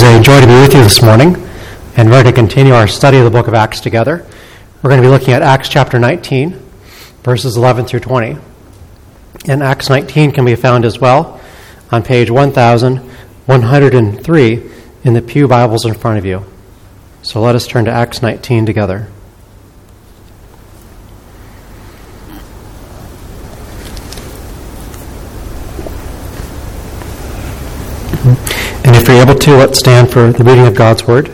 is a joy to be with you this morning, and we're going to continue our study of the book of Acts together. We're going to be looking at Acts chapter 19, verses 11 through 20. And Acts 19 can be found as well on page 1103 in the Pew Bibles in front of you. So let us turn to Acts 19 together. And if you're able to, let's stand for the reading of God's Word.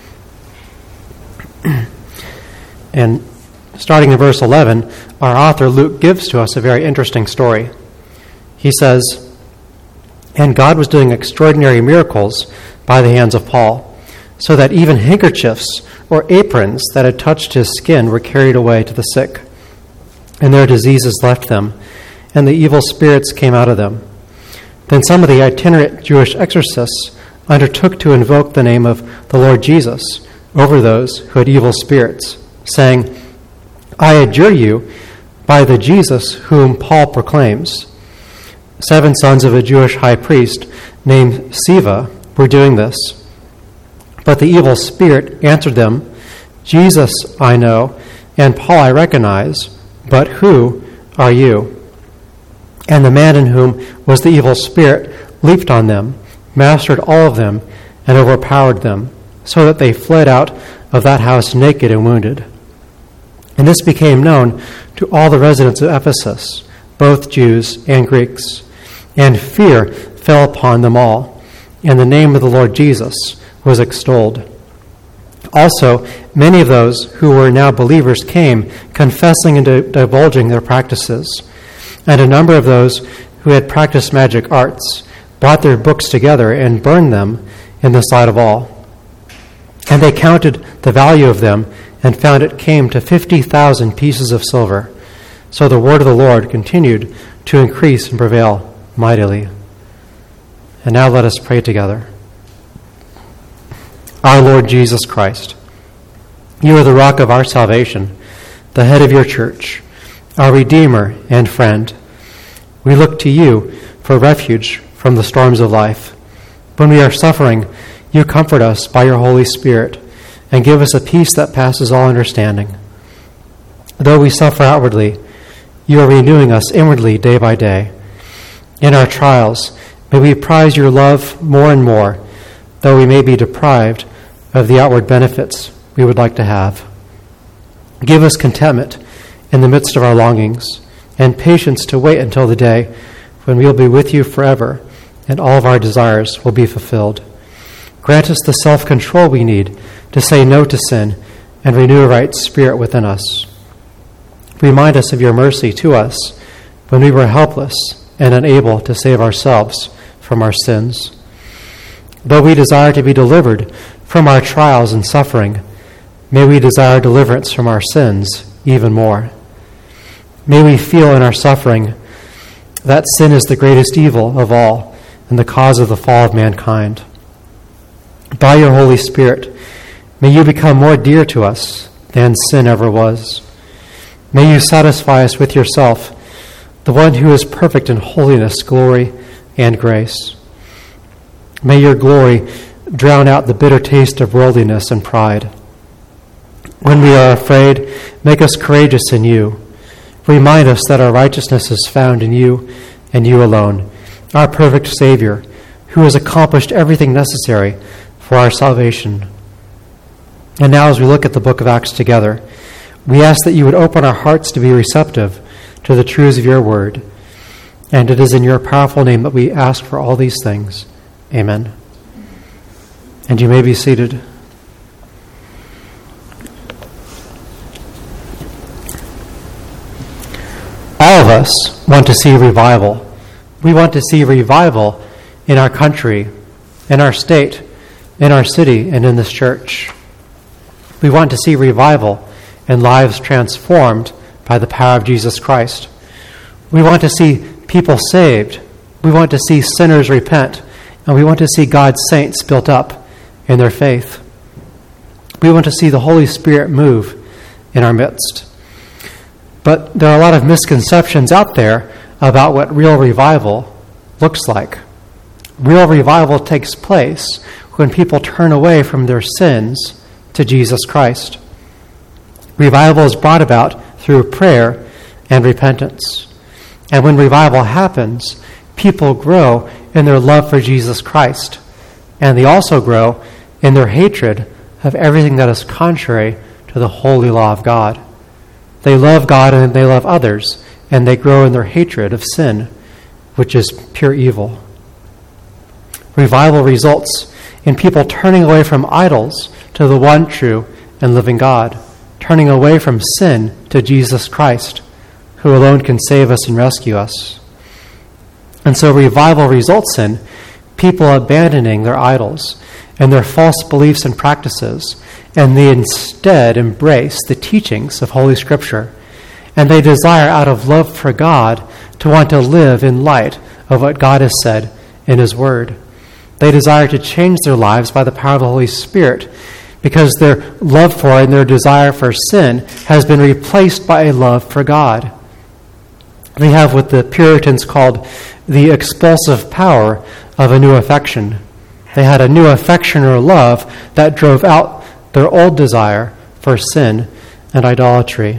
And starting in verse 11, our author Luke gives to us a very interesting story. He says, "And God was doing extraordinary miracles by the hands of Paul, so that even handkerchiefs or aprons that had touched his skin were carried away to the sick. And their diseases left them, and the evil spirits came out of them. Then some of the itinerant Jewish exorcists undertook to invoke the name of the Lord Jesus over those who had evil spirits, saying, 'I adjure you by the Jesus whom Paul proclaims.' 7 sons of a Jewish high priest named Sceva were doing this. But the evil spirit answered them, 'Jesus I know, and Paul I recognize, but who are you?' And the man in whom was the evil spirit leaped on them, mastered all of them, and overpowered them, so that they fled out of that house naked and wounded. And this became known to all the residents of Ephesus, both Jews and Greeks. And fear fell upon them all, and the name of the Lord Jesus was extolled. Also, many of those who were now believers came, confessing and divulging their practices. And a number of those who had practiced magic arts brought their books together and burned them in the sight of all. And they counted the value of them and found it came to 50,000 pieces of silver. So the word of the Lord continued to increase and prevail mightily." And now let us pray together. Our Lord Jesus Christ, you are the rock of our salvation, the head of your church, our Redeemer and friend. We look to you for refuge from the storms of life. When we are suffering, you comfort us by your Holy Spirit and give us a peace that passes all understanding. Though we suffer outwardly, you are renewing us inwardly day by day. In our trials, may we prize your love more and more, though we may be deprived of the outward benefits we would like to have. Give us contentment in the midst of our longings, and patience to wait until the day when we will be with you forever, and all of our desires will be fulfilled. Grant us the self-control we need to say no to sin and renew a right spirit within us. Remind us of your mercy to us when we were helpless and unable to save ourselves from our sins. Though we desire to be delivered from our trials and suffering, may we desire deliverance from our sins even more. May we feel in our suffering that sin is the greatest evil of all and the cause of the fall of mankind. By your Holy Spirit, may you become more dear to us than sin ever was. May you satisfy us with yourself, the one who is perfect in holiness, glory, and grace. May your glory drown out the bitter taste of worldliness and pride. When we are afraid, make us courageous in you. Remind us that our righteousness is found in you and you alone, our perfect Savior, who has accomplished everything necessary for our salvation. And now as we look at the book of Acts together, we ask that you would open our hearts to be receptive to the truths of your word. And it is in your powerful name that we ask for all these things. Amen. And you may be seated. All of us want to see revival. We want to see revival in our country, in our state, in our city, and in this church. We want to see revival and lives transformed by the power of Jesus Christ. We want to see people saved. We want to see sinners repent. And we want to see God's saints built up in their faith. We want to see the Holy Spirit move in our midst. But there are a lot of misconceptions out there about what real revival looks like. Real revival takes place when people turn away from their sins to Jesus Christ. Revival is brought about through prayer and repentance. And when revival happens, people grow in their love for Jesus Christ, and they also grow in their hatred of everything that is contrary to the holy law of God. They love God and they love others, and they grow in their hatred of sin, which is pure evil. Revival results in people turning away from idols to the one true and living God, turning away from sin to Jesus Christ, who alone can save us and rescue us. And so revival results in people abandoning their idols and their false beliefs and practices, and they instead embrace the teachings of Holy Scripture. And they desire, out of love for God, to want to live in light of what God has said in His Word. They desire to change their lives by the power of the Holy Spirit, because their love for and their desire for sin has been replaced by a love for God. They have what the Puritans called the expulsive power of a new affection. They had a new affection or love that drove out their old desire for sin and idolatry.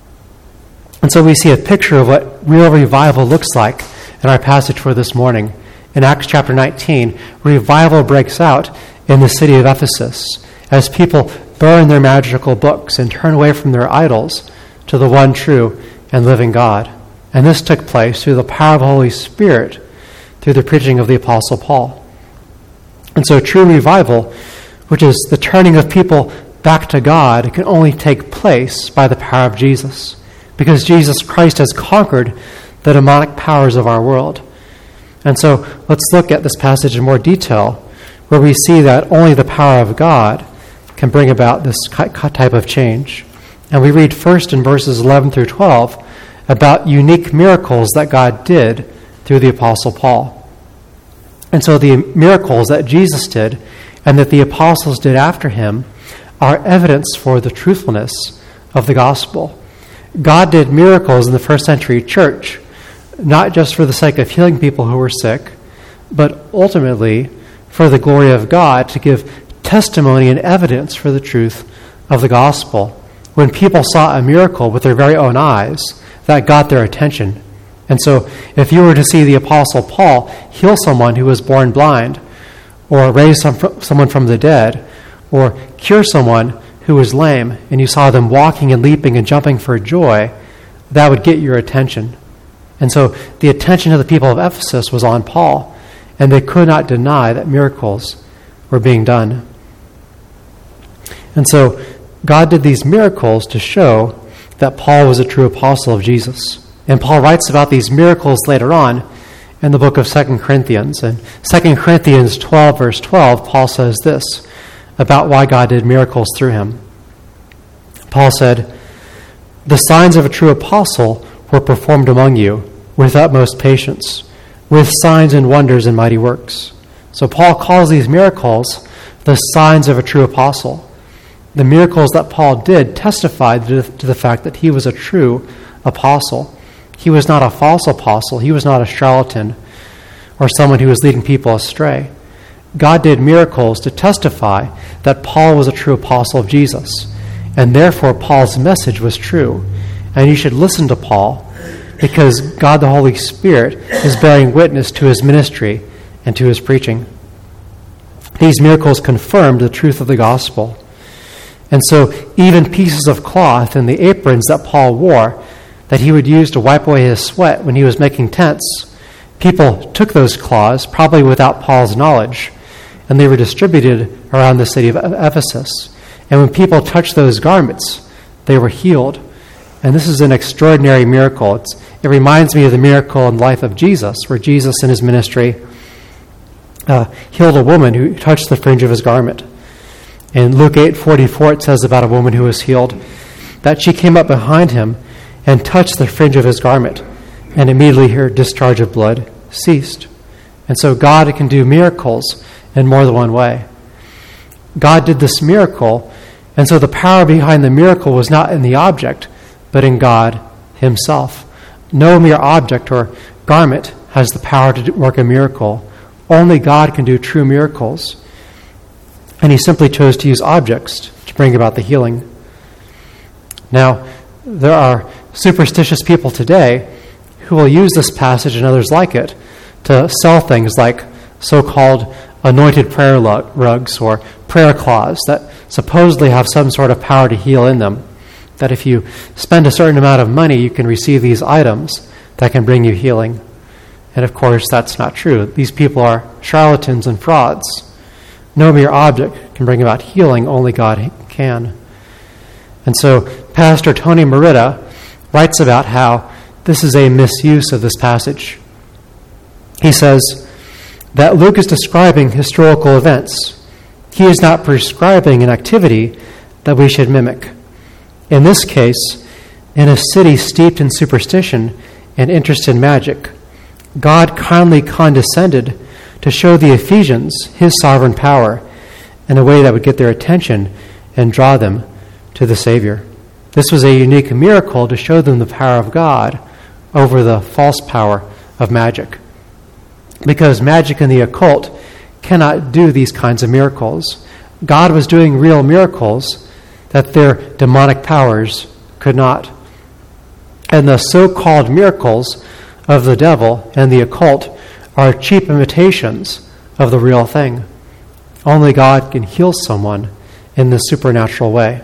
And so we see a picture of what real revival looks like in our passage for this morning. In Acts chapter 19, revival breaks out in the city of Ephesus as people burn their magical books and turn away from their idols to the one true and living God. And this took place through the power of the Holy Spirit, through the preaching of the Apostle Paul. And so true revival, which is the turning of people back to God, can only take place by the power of Jesus, because Jesus Christ has conquered the demonic powers of our world. And so let's look at this passage in more detail, where we see that only the power of God can bring about this type of change. And we read first in verses 11 through 12 about unique miracles that God did through the Apostle Paul. And so the miracles that Jesus did and that the apostles did after him are evidence for the truthfulness of the gospel. God did miracles in the first century church, not just for the sake of healing people who were sick, but ultimately for the glory of God, to give testimony and evidence for the truth of the gospel. When people saw a miracle with their very own eyes, that got their attention. And so if you were to see the Apostle Paul heal someone who was born blind, or raise someone from the dead, or cure someone who was lame, and you saw them walking and leaping and jumping for joy, that would get your attention. And so the attention of the people of Ephesus was on Paul, and they could not deny that miracles were being done. And so God did these miracles to show that Paul was a true apostle of Jesus. And Paul writes about these miracles later on in the book of 2 Corinthians. In 2 Corinthians 12, verse 12, Paul says this about why God did miracles through him. Paul said, "The signs of a true apostle were performed among you with utmost patience, with signs and wonders and mighty works." So Paul calls these miracles the signs of a true apostle. The miracles that Paul did testified to the fact that he was a true apostle. He was not a false apostle. He was not a charlatan or someone who was leading people astray. God did miracles to testify that Paul was a true apostle of Jesus, and therefore Paul's message was true. And you should listen to Paul, because God the Holy Spirit is bearing witness to his ministry and to his preaching. These miracles confirmed the truth of the gospel. And so even pieces of cloth and the aprons that Paul wore, that he would use to wipe away his sweat when he was making tents, people took those cloths, probably without Paul's knowledge, and they were distributed around the city of Ephesus. And when people touched those garments, they were healed. And this is an extraordinary miracle. It reminds me of the miracle in the life of Jesus, where Jesus in his ministry healed a woman who touched the fringe of his garment. In Luke 8:44, it says about a woman who was healed that she came up behind him and touched the fringe of his garment, and immediately her discharge of blood ceased. And so God can do miracles in more than one way. God did this miracle, and so the power behind the miracle was not in the object, but in God himself. No mere object or garment has the power to work a miracle. Only God can do true miracles. and he simply chose to use objects to bring about the healing. Now, there are superstitious people today who will use this passage and others like it to sell things like so-called anointed prayer rugs or prayer cloths that supposedly have some sort of power to heal in them. That if you spend a certain amount of money, you can receive these items that can bring you healing. And of course, that's not true. These people are charlatans and frauds. No mere object can bring about healing, only God can. And so Pastor Tony Merida writes about how this is a misuse of this passage. He says that Luke is describing historical events. He is not prescribing an activity that we should mimic. In this case, in a city steeped in superstition and interest in magic, God kindly condescended to show the Ephesians his sovereign power in a way that would get their attention and draw them to the Savior. This was a unique miracle to show them the power of God over the false power of magic. Because magic and the occult cannot do these kinds of miracles. God was doing real miracles that their demonic powers could not. And the so-called miracles of the devil and the occult are cheap imitations of the real thing. Only God can heal someone in this supernatural way.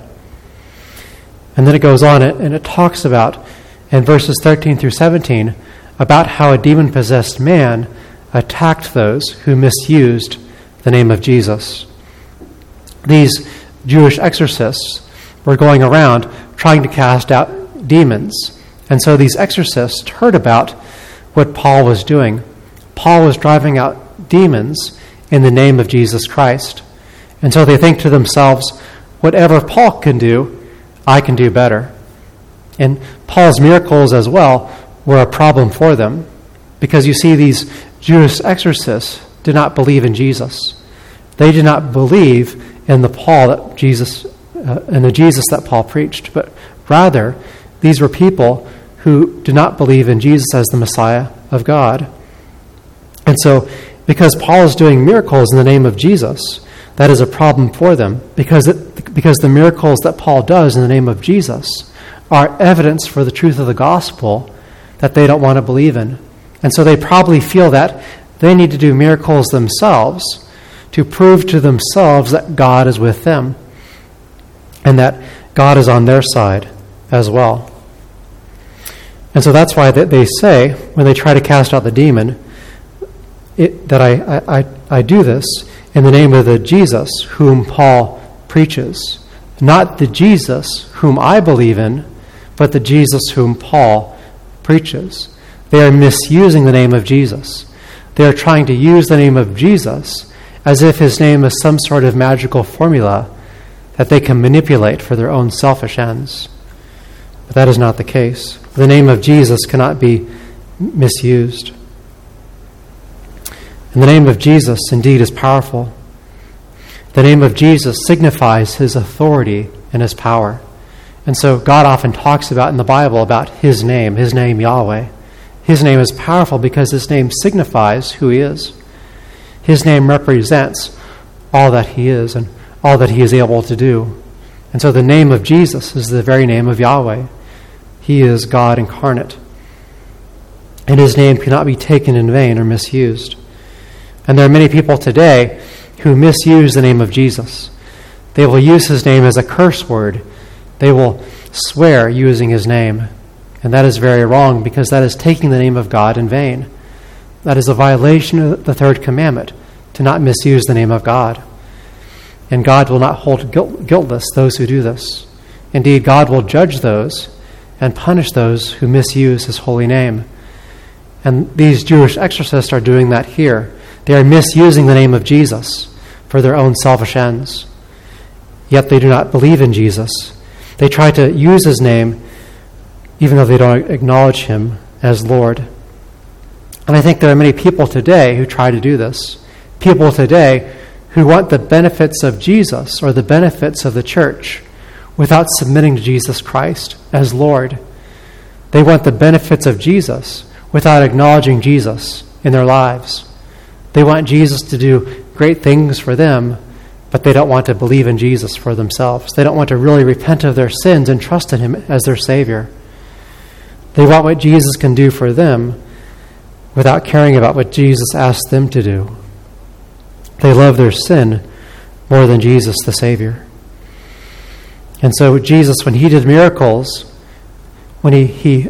And then it goes on and it talks about, in verses 13 through 17, about how a demon-possessed man attacked those who misused the name of Jesus. These Jewish exorcists were going around trying to cast out demons. And so these exorcists heard about what Paul was doing. Paul was driving out demons in the name of Jesus Christ. And so they think to themselves, whatever Paul can do, I can do better. And Paul's miracles as well were a problem for them, because you see, these Jewish exorcists did not believe in Jesus. They did not believe in the Jesus that Paul preached, but rather these were people who did not believe in Jesus as the Messiah of God. And so, because Paul is doing miracles in the name of Jesus, that is a problem for them, because the miracles that Paul does in the name of Jesus are evidence for the truth of the gospel that they don't want to believe in. And so they probably feel that they need to do miracles themselves to prove to themselves that God is with them and that God is on their side as well. And so that's why they say, when they try to cast out the demon, that I do this in the name of the Jesus whom Paul preaches. Not the Jesus whom I believe in, but the Jesus whom Paul preaches. They are misusing the name of Jesus. They are trying to use the name of Jesus as if his name is some sort of magical formula that they can manipulate for their own selfish ends. But that is not the case. The name of Jesus cannot be misused. And the name of Jesus indeed is powerful. The name of Jesus signifies his authority and his power. And so God often talks about in the Bible about his name Yahweh. His name is powerful because his name signifies who he is. His name represents all that he is and all that he is able to do. And so the name of Jesus is the very name of Yahweh. He is God incarnate. And his name cannot be taken in vain or misused. And there are many people today who misuse the name of Jesus. They will use his name as a curse word. They will swear using his name. And that is very wrong, because that is taking the name of God in vain. That is a violation of the third commandment, to not misuse the name of God. And God will not hold guiltless those who do this. Indeed, God will judge those and punish those who misuse his holy name. And these Jewish exorcists are doing that here. They are misusing the name of Jesus for their own selfish ends. Yet they do not believe in Jesus. They try to use his name even though they don't acknowledge him as Lord. And I think there are many people today who try to do this. People today who want the benefits of Jesus or the benefits of the church without submitting to Jesus Christ as Lord. They want the benefits of Jesus without acknowledging Jesus in their lives. They want Jesus to do great things for them, but they don't want to believe in Jesus for themselves. They don't want to really repent of their sins and trust in him as their Savior. They want what Jesus can do for them without caring about what Jesus asked them to do. They love their sin more than Jesus, the Savior. And so Jesus, when he did miracles, when he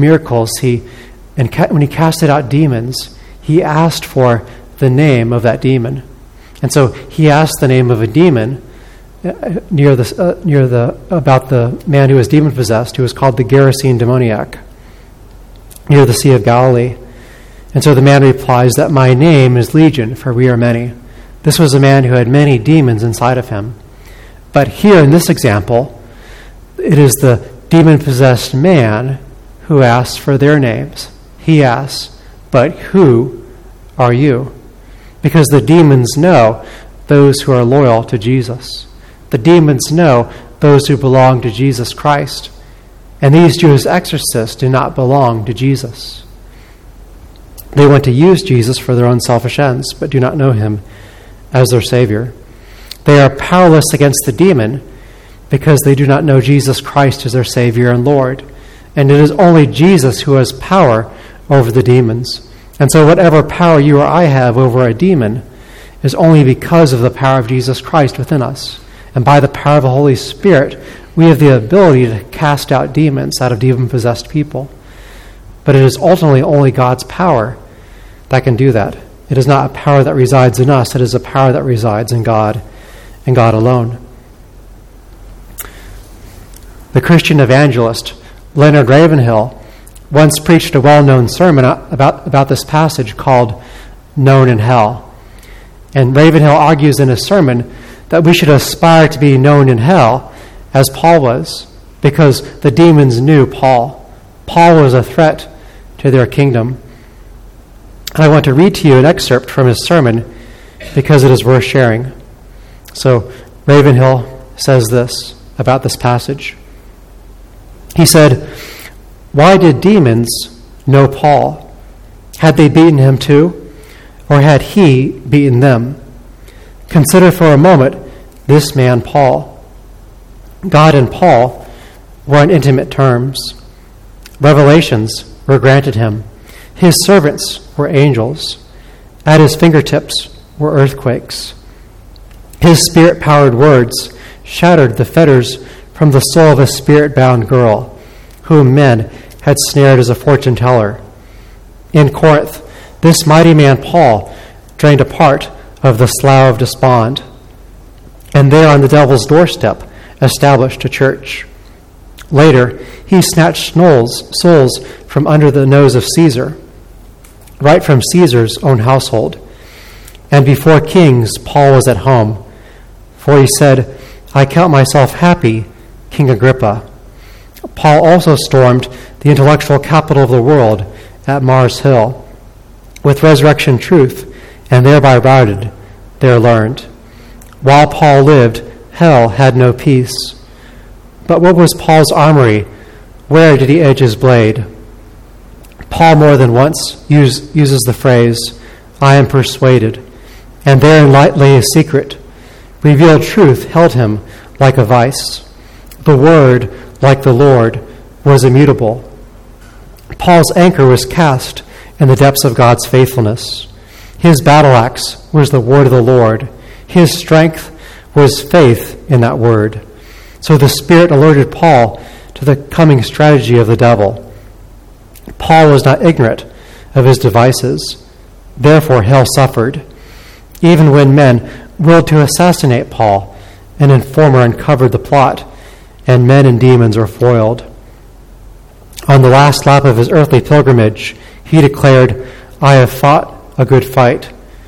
casted out demons, he asked for the name of that demon. And so he asked the name of a demon about the man who was demon possessed, who was called the Gerasene demoniac, near the Sea of Galilee. And so the man replies that my name is Legion, for we are many. This was a man who had many demons inside of him. But here in this example, it is the demon-possessed man who asks for their names. He asks, but who are you? Because the demons know those who are loyal to Jesus. The demons know those who belong to Jesus Christ. And these Jewish exorcists do not belong to Jesus. They want to use Jesus for their own selfish ends, but do not know him as their Savior. They are powerless against the demon because they do not know Jesus Christ as their Savior and Lord. And it is only Jesus who has power over the demons. And so whatever power you or I have over a demon is only because of the power of Jesus Christ within us. And by the power of the Holy Spirit, we have the ability to cast out demons out of demon-possessed people. But it is ultimately only God's power that can do that. It is not a power that resides in us. It is a power that resides in God and God alone. The Christian evangelist Leonard Ravenhill once preached a well-known sermon about this passage called Known in Hell. And Ravenhill argues in his sermon that we should aspire to be known in hell as Paul was, because the demons knew Paul. Paul was a threat to their kingdom. And I want to read to you an excerpt from his sermon because it is worth sharing. So Ravenhill says this about this passage. He said, "Why did demons know Paul? Had they beaten him too? Or had he beaten them? Consider for a moment this man Paul. God and Paul were on intimate terms. Revelations were granted him. His servants were angels. At his fingertips were earthquakes. His spirit-powered words shattered the fetters from the soul of a spirit-bound girl, whom men had snared as a fortune-teller. In Corinth, this mighty man Paul drained a part of the Slough of Despond, and there on the devil's doorstep established a church. Later, he snatched souls from under the nose of Caesar, right from Caesar's own household. And before kings, Paul was at home, for he said, 'I count myself happy, King Agrippa.' Paul also stormed the intellectual capital of the world at Mars Hill with resurrection truth, and thereby routed their learned. While Paul lived, hell had no peace. But what was Paul's armory? Where did he edge his blade? Paul more than once uses the phrase, 'I am persuaded,' and therein lay his secret. Revealed truth held him like a vice. The word, like the Lord, was immutable. Paul's anchor was cast in the depths of God's faithfulness. His battle axe was the word of the Lord. His strength was faith in that word. So the Spirit alerted Paul to the coming strategy of the devil. Paul was not ignorant of his devices. Therefore, hell suffered. Even when men willed to assassinate Paul, an informer uncovered the plot, and men and demons were foiled. On the last lap of his earthly pilgrimage, he declared, 'I have fought a good fight.'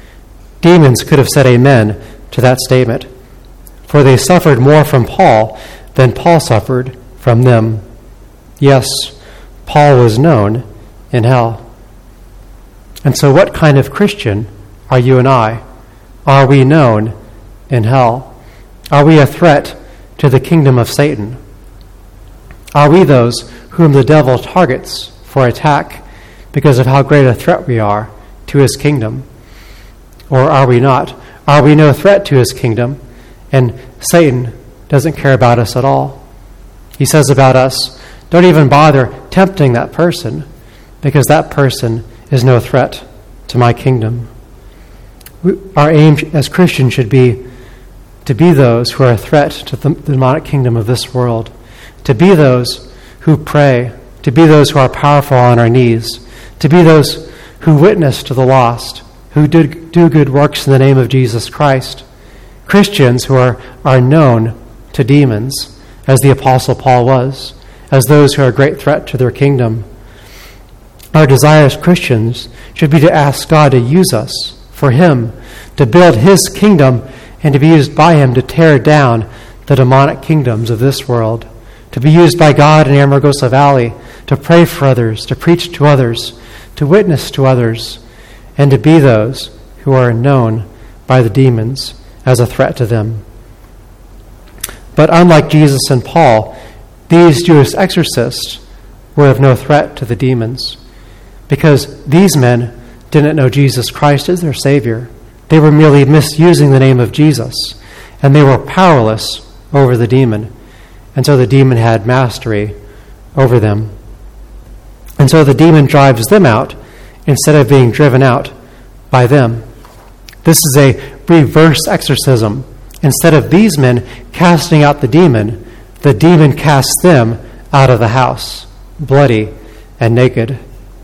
Demons could have said amen to that statement, for they suffered more from Paul than Paul suffered from them. Yes, Paul was known in hell. And so what kind of Christian are you and I? Are we known in hell? Are we a threat to the kingdom of Satan? Are we those whom the devil targets for attack because of how great a threat we are to his kingdom? Or are we not? Are we no threat to his kingdom And Satan doesn't care about us at all. He says about us, don't even bother tempting that person, because that person is no threat to my kingdom. Our aim as Christians should be to be those who are a threat to the demonic kingdom of this world, to be those who pray, to be those who are powerful on our knees, to be those who witness to the lost, who do good works in the name of Jesus Christ. Christians who are known to demons, as the Apostle Paul was, as those who are a great threat to their kingdom. Our desire as Christians should be to ask God to use us for Him, to build His kingdom, and to be used by Him to tear down the demonic kingdoms of this world, to be used by God in Amargosa Valley to pray for others, to preach to others, to witness to others, and to be those who are known by the demons as a threat to them. But unlike Jesus and Paul, these Jewish exorcists were of no threat to the demons, because these men didn't know Jesus Christ as their Savior. They were merely misusing the name of Jesus, and they were powerless over the demon. And so the demon had mastery over them. And so the demon drives them out instead of being driven out by them. This is a reverse exorcism. Instead of these men casting out the demon casts them out of the house, bloody and naked.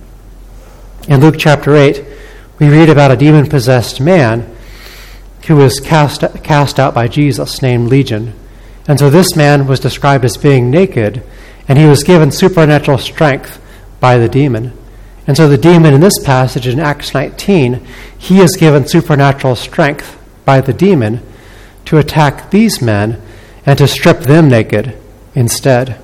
In Luke chapter 8, we read about a demon-possessed man who was cast out by Jesus, named Legion. And so this man was described as being naked, and he was given supernatural strength by the demon. And so the demon in this passage in Acts 19, he is given supernatural strength by the demon to attack these men and to strip them naked instead.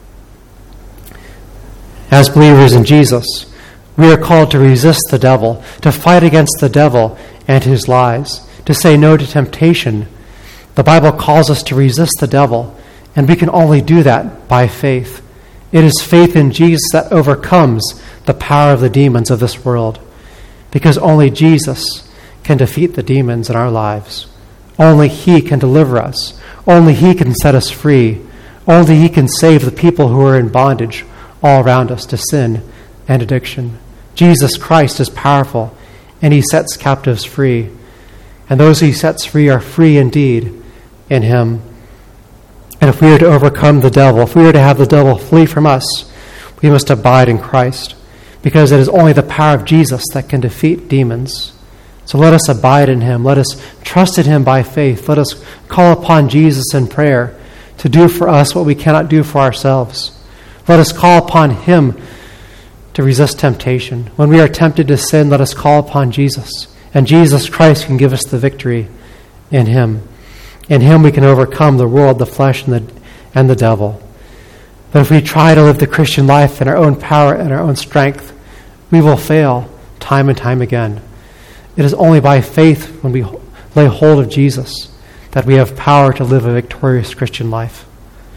As believers in Jesus, we are called to resist the devil, to fight against the devil and his lies, to say no to temptation. The Bible calls us to resist the devil, and we can only do that by faith. It is faith in Jesus that overcomes the power of the demons of this world, because only Jesus can defeat the demons in our lives. Only He can deliver us. Only He can set us free. Only He can save the people who are in bondage all around us to sin and addiction. Jesus Christ is powerful, and He sets captives free. And those He sets free are free indeed in Him. And if we are to overcome the devil, if we are to have the devil flee from us, we must abide in Christ, because it is only the power of Jesus that can defeat demons. So let us abide in Him. Let us trust in Him by faith. Let us call upon Jesus in prayer to do for us what we cannot do for ourselves. Let us call upon Him to resist temptation. When we are tempted to sin, let us call upon Jesus. And Jesus Christ can give us the victory in Him. In Him we can overcome the world, the flesh, and the devil. But if we try to live the Christian life in our own power and our own strength, we will fail time and time again. It is only by faith, when we lay hold of Jesus, that we have power to live a victorious Christian life.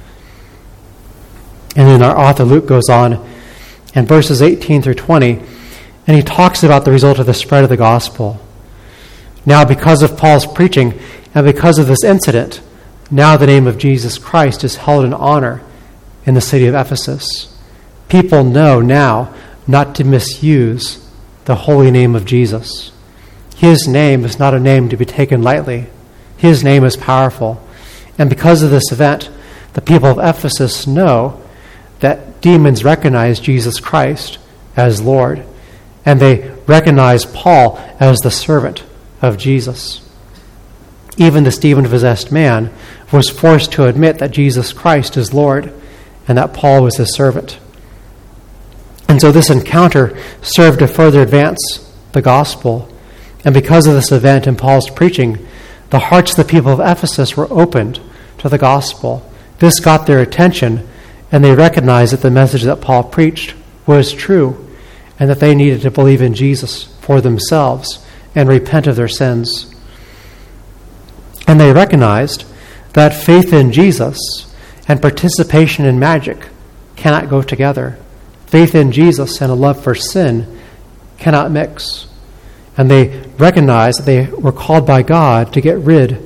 And then our author Luke goes on in verses 18 through 20, and he talks about the result of the spread of the gospel. Now, because of Paul's preaching and because of this incident, now the name of Jesus Christ is held in honor in the city of Ephesus. People know now not to misuse the holy name of Jesus. His name is not a name to be taken lightly. His name is powerful. And because of this event, the people of Ephesus know that demons recognize Jesus Christ as Lord, and they recognize Paul as the servant of Jesus. Even this demon-possessed man was forced to admit that Jesus Christ is Lord and that Paul was his servant. And so this encounter served to further advance the gospel. And because of this event in Paul's preaching, the hearts of the people of Ephesus were opened to the gospel. This got their attention, and they recognized that the message that Paul preached was true, and that they needed to believe in Jesus for themselves and repent of their sins. And they recognized that faith in Jesus and participation in magic cannot go together. Faith in Jesus and a love for sin cannot mix. And they recognized that they were called by God to get rid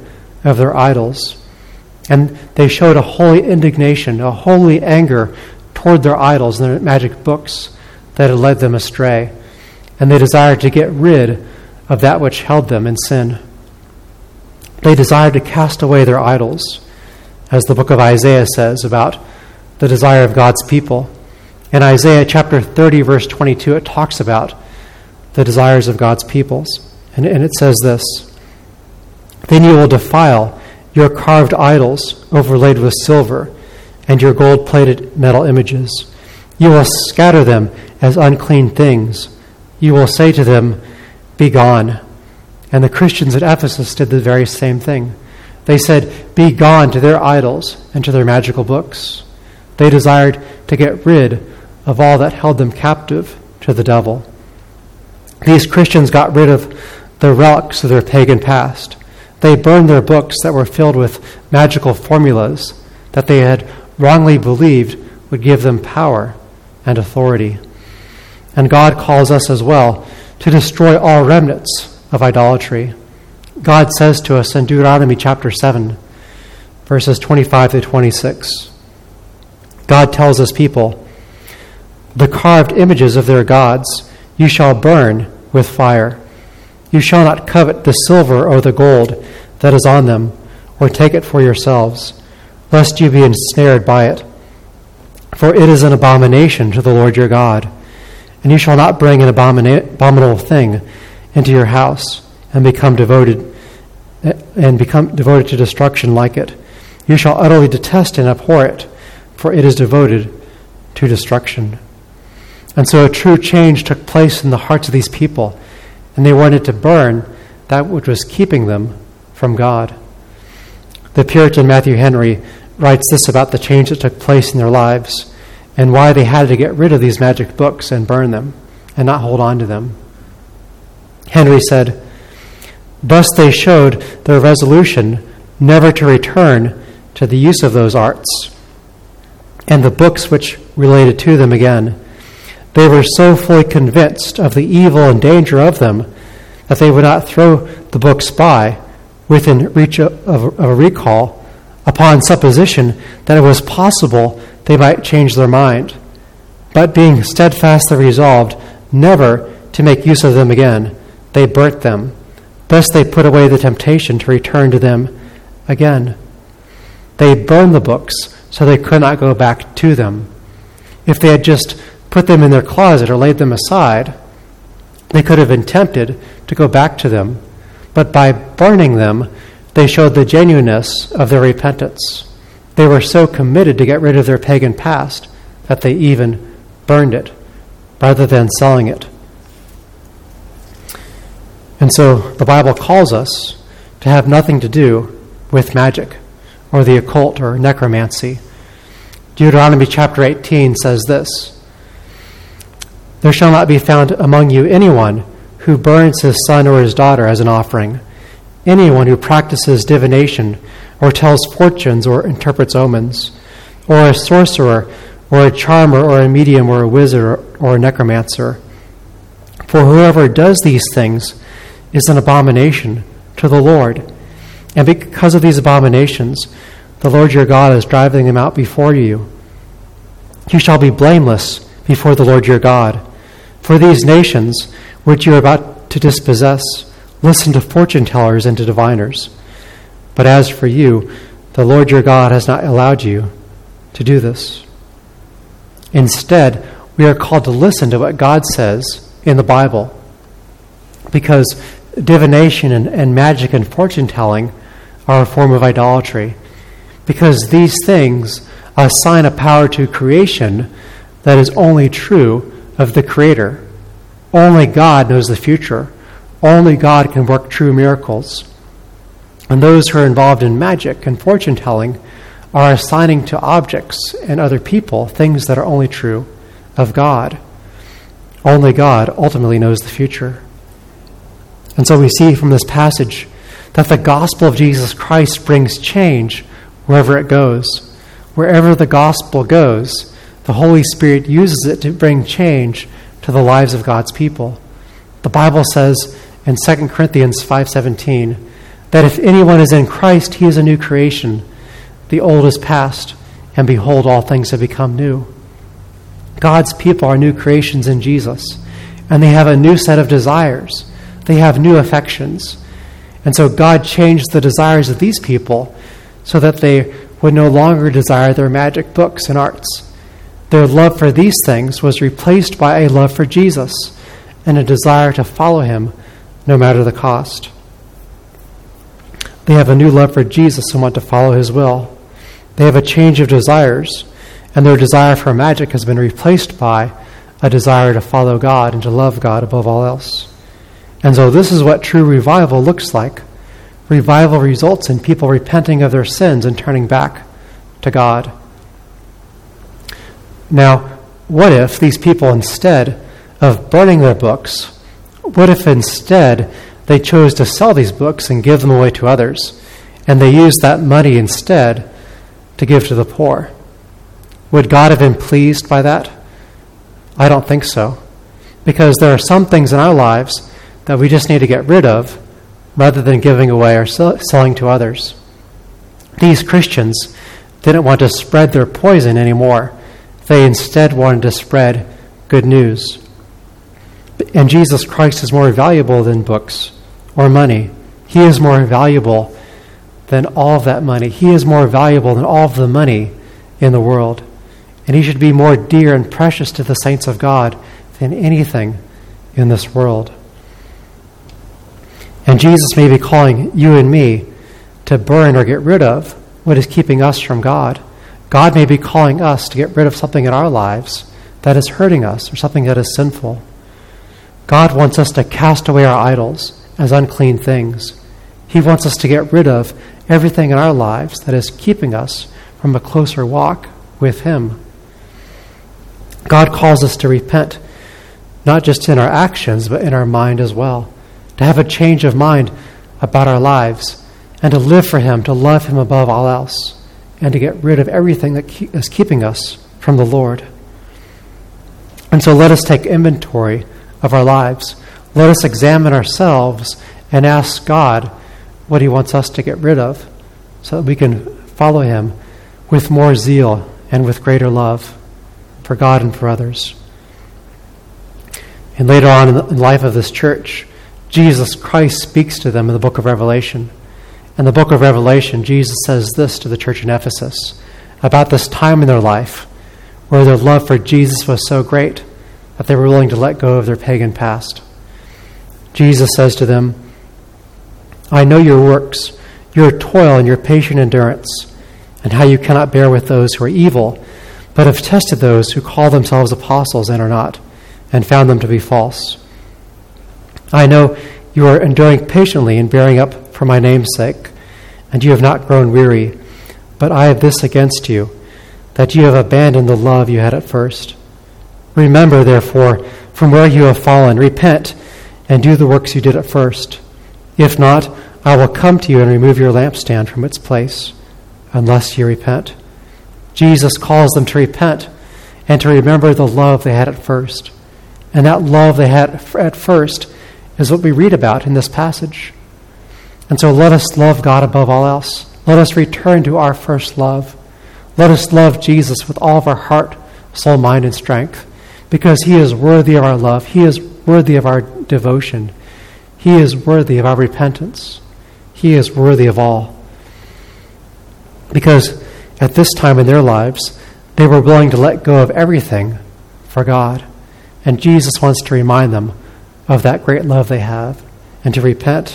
of their idols. And they showed a holy indignation, a holy anger toward their idols and their magic books that had led them astray. And they desired to get rid of that which held them in sin. They desired to cast away their idols, as the book of Isaiah says about the desire of God's people. In Isaiah chapter 30, verse 22, it talks about the desires of God's peoples. And it says this, "Then you will defile your carved idols overlaid with silver and your gold-plated metal images. You will scatter them as unclean things. You will say to them, 'Be gone.'" And the Christians at Ephesus did the very same thing. They said, "Be gone" to their idols and to their magical books. They desired to get rid of all that held them captive to the devil. These Christians got rid of the relics of their pagan past. They burned their books that were filled with magical formulas that they had wrongly believed would give them power and authority. And God calls us as well to destroy all remnants of idolatry. God says to us in Deuteronomy chapter 7, verses 25 to 26, God tells his people, "The carved images of their gods you shall burn with fire. You shall not covet the silver or the gold that is on them, or take it for yourselves, lest you be ensnared by it. For it is an abomination to the Lord your God. And you shall not bring an abominable thing into your house and become devoted to destruction like it. You shall utterly detest and abhor it, for it is devoted to destruction." And so a true change took place in the hearts of these people, and they wanted to burn that which was keeping them from God. The Puritan Matthew Henry writes this about the change that took place in their lives and why they had to get rid of these magic books and burn them and not hold on to them. Henry said, "Thus they showed their resolution never to return to the use of those arts and the books which related to them again. They were so fully convinced of the evil and danger of them that they would not throw the books by within reach of a recall upon supposition that it was possible they might change their mind, but being steadfastly resolved never to make use of them again, they burnt them. Thus they put away the temptation to return to them again. They burned the books so they could not go back to them. If they had just put them in their closet or laid them aside, they could have been tempted to go back to them. But by burning them, they showed the genuineness of their repentance. They were so committed to get rid of their pagan past that they even burned it rather than selling it. And so the Bible calls us to have nothing to do with magic or the occult or necromancy. Deuteronomy chapter 18 says this, "There shall not be found among you anyone who burns his son or his daughter as an offering, anyone who practices divination or tells fortunes or interprets omens, or a sorcerer or a charmer or a medium or a wizard or a necromancer. For whoever does these things is an abomination to the Lord. And because of these abominations, the Lord your God is driving them out before you. You shall be blameless before the Lord your God. For these nations which you are about to dispossess listen to fortune tellers and to diviners. But as for you, the Lord your God has not allowed you to do this." Instead, we are called to listen to what God says in the Bible, because divination and magic and fortune telling are a form of idolatry, because these things assign a power to creation that is only true of the Creator. Only God knows the future. Only God can work true miracles. And those who are involved in magic and fortune telling are assigning to objects and other people things that are only true of God. Only God ultimately knows the future. And so we see from this passage that the gospel of Jesus Christ brings change wherever it goes. Wherever the gospel goes, the Holy Spirit uses it to bring change to the lives of God's people. The Bible says in 2 Corinthians 5:17, that if anyone is in Christ, he is a new creation. The old is past, and behold, all things have become new. God's people are new creations in Jesus, and they have a new set of desires. They have new affections. And so God changed the desires of these people so that they would no longer desire their magic books and arts. Their love for these things was replaced by a love for Jesus and a desire to follow him no matter the cost. They have a new love for Jesus and want to follow his will. They have a change of desires, and their desire for magic has been replaced by a desire to follow God and to love God above all else. And so this is what true revival looks like. Revival results in people repenting of their sins and turning back to God. Now, what if these people, instead of burning their books, what if instead they chose to sell these books and give them away to others, and they used that money instead to give to the poor? Would God have been pleased by that? I don't think so. Because there are some things in our lives that we just need to get rid of rather than giving away or selling to others. These Christians didn't want to spread their poison anymore. They instead wanted to spread good news. And Jesus Christ is more valuable than books or money. He is more valuable than all of that money. He is more valuable than all of the money in the world. And he should be more dear and precious to the saints of God than anything in this world. And Jesus may be calling you and me to burn or get rid of what is keeping us from God. God may be calling us to get rid of something in our lives that is hurting us or something that is sinful. God wants us to cast away our idols as unclean things. He wants us to get rid of everything in our lives that is keeping us from a closer walk with him. God calls us to repent, not just in our actions, but in our mind as well. To have a change of mind about our lives and to live for him, to love him above all else, and to get rid of everything that is keeping us from the Lord. And so let us take inventory of our lives. Let us examine ourselves and ask God what he wants us to get rid of so that we can follow him with more zeal and with greater love for God and for others. And later on in the life of this church, Jesus Christ speaks to them in the book of Revelation. In the book of Revelation, Jesus says this to the church in Ephesus about this time in their life where their love for Jesus was so great that they were willing to let go of their pagan past. Jesus says to them, I know your works, your toil and your patient endurance, and how you cannot bear with those who are evil, but have tested those who call themselves apostles and are not, and found them to be false. I know you are enduring patiently and bearing up for my name's sake, and you have not grown weary. But I have this against you, that you have abandoned the love you had at first. Remember, therefore, from where you have fallen, repent, and do the works you did at first. If not, I will come to you and remove your lampstand from its place, unless you repent. Jesus calls them to repent and to remember the love they had at first. And that love they had at first is what we read about in this passage. And so let us love God above all else. Let us return to our first love. Let us love Jesus with all of our heart, soul, mind, and strength, because he is worthy of our love. He is worthy of our devotion. He is worthy of our repentance. He is worthy of all. Because at this time in their lives, they were willing to let go of everything for God. And Jesus wants to remind them of that great love they have and to repent.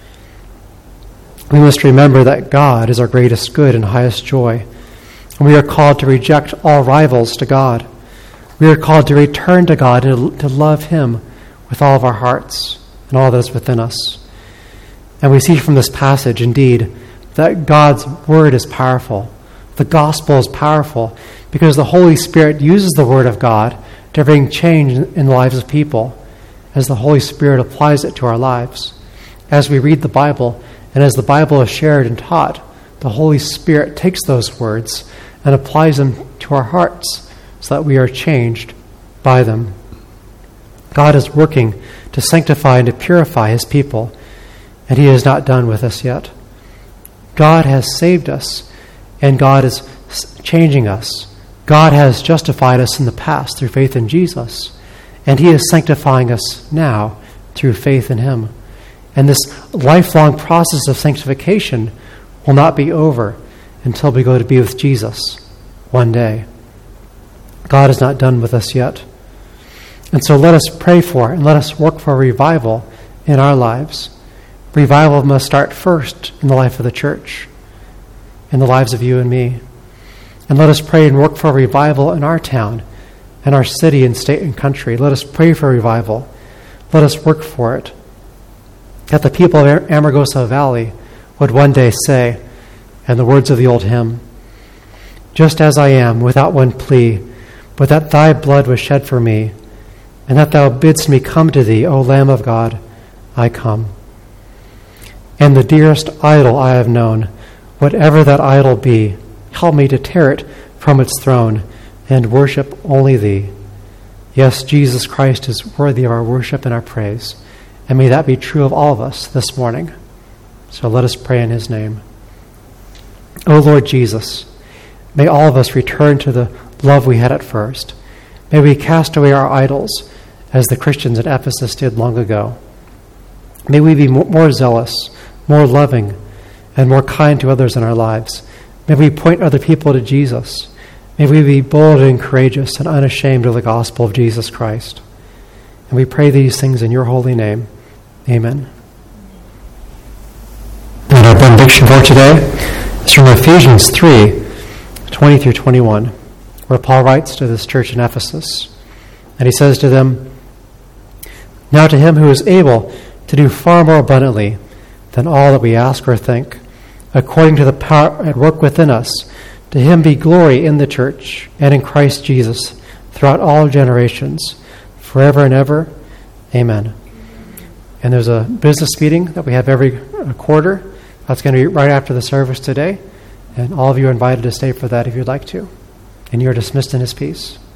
We must remember that God is our greatest good and highest joy. And we are called to reject all rivals to God. We are called to return to God and to love him with all of our hearts and all that is within us. And we see from this passage, indeed, that God's word is powerful. The gospel is powerful because the Holy Spirit uses the word of God to bring change in the lives of people as the Holy Spirit applies it to our lives. As we read the Bible and as the Bible is shared and taught, the Holy Spirit takes those words and applies them to our hearts so that we are changed by them. God is working to sanctify and to purify his people. and he is not done with us yet. God has saved us, and God is changing us. God has justified us in the past through faith in Jesus, and he is sanctifying us now through faith in him. And this lifelong process of sanctification will not be over until we go to be with Jesus one day. God is not done with us yet. And so let us pray for and let us work for revival in our lives. Revival must start first in the life of the church, in the lives of you and me. And let us pray and work for revival in our town, in our city and state and country. Let us pray for revival. Let us work for it. That the people of Amargosa Valley would one day say, in the words of the old hymn, "Just as I am, without one plea, but that thy blood was shed for me, and that thou bidst me come to thee, O Lamb of God, I come. And the dearest idol I have known, whatever that idol be, help me to tear it from its throne and worship only thee." Yes, Jesus Christ is worthy of our worship and our praise. And may that be true of all of us this morning. So let us pray in his name. O Lord Jesus, may all of us return to the love we had at first. May we cast away our idols, as the Christians at Ephesus did long ago. May we be more zealous, more loving, and more kind to others in our lives. May we point other people to Jesus. May we be bold and courageous and unashamed of the gospel of Jesus Christ. And we pray these things in your holy name. Amen. And our benediction for today is from Ephesians 3, 20 through 21, where Paul writes to this church in Ephesus. And he says to them, "Now to him who is able to do far more abundantly than all that we ask or think, according to the power at work within us, to him be glory in the church and in Christ Jesus throughout all generations, forever and ever. Amen." And there's a business meeting that we have every quarter. That's going to be right after the service today. And all of you are invited to stay for that if you'd like to. And you're dismissed in his peace.